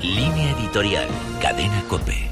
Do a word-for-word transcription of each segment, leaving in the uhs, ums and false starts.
Línea editorial, Cadena COPE.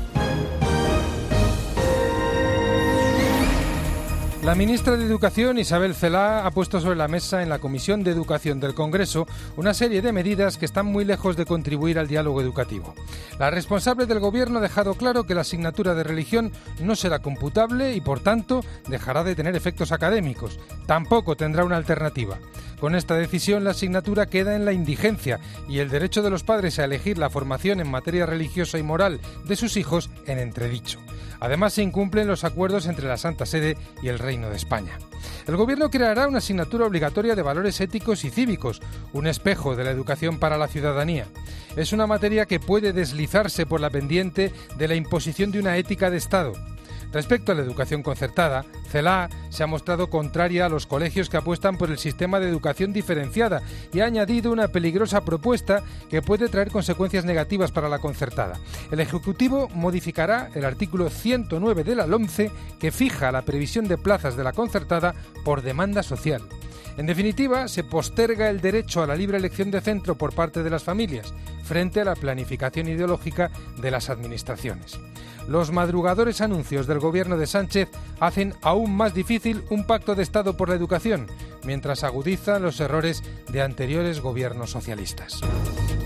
La ministra de Educación, Isabel Celaá, ha puesto sobre la mesa en la Comisión de Educación del Congreso una serie de medidas que están muy lejos de contribuir al diálogo educativo. La responsable del Gobierno ha dejado claro que la asignatura de religión no será computable y, por tanto, dejará de tener efectos académicos. Tampoco tendrá una alternativa. Con esta decisión, la asignatura queda en la indigencia y el derecho de los padres a elegir la formación en materia religiosa y moral de sus hijos en entredicho. Además, se incumplen los acuerdos entre la Santa Sede y el Reino de España. El Gobierno creará una asignatura obligatoria de valores éticos y cívicos, un espejo de la educación para la ciudadanía. Es una materia que puede deslizarse por la pendiente de la imposición de una ética de Estado. Respecto a la educación concertada, Celaá se ha mostrado contraria a los colegios que apuestan por el sistema de educación diferenciada y ha añadido una peligrosa propuesta que puede traer consecuencias negativas para la concertada. El Ejecutivo modificará el artículo ciento nueve de la LOMCE que fija la previsión de plazas de la concertada por demanda social. En definitiva, se posterga el derecho a la libre elección de centro por parte de las familias, frente a la planificación ideológica de las administraciones. Los madrugadores anuncios del Gobierno de Sánchez hacen aún más difícil un pacto de Estado por la educación, mientras agudizan los errores de anteriores gobiernos socialistas.